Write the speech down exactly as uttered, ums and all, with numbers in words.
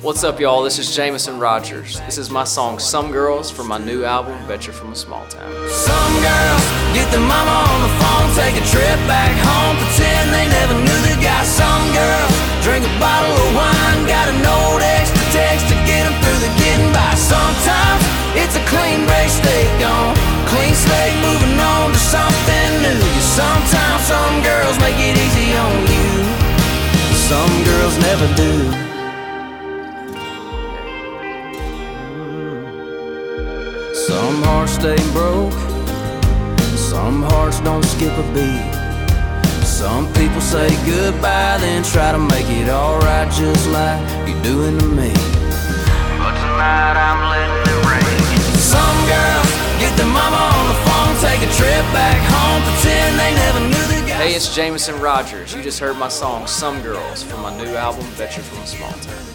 What's up, y'all? This is Jameson Rogers. This is my song Some Girls from my new album, Bet You're From a Small Town. Some girls get their mama on the phone, take a trip back home, pretend they never knew the guy. Some girls drink a bottle of wine, got a note extra text to get them through the getting by. Sometimes it's a clean break, stay gone, clean slate, moving on to something new. Sometimes some girls make it easy on you, some girls never do. Some hearts stay broke, some hearts don't skip a beat. Some people say goodbye, then try to make it alright just like you're doing to me. But tonight I'm letting it rain. Some girls get their mama on the phone, take a trip back home, pretend they never knew the guy. Hey, it's Jameson Rogers. You just heard my song Some Girls from my new album, Bet You're From a Small Town.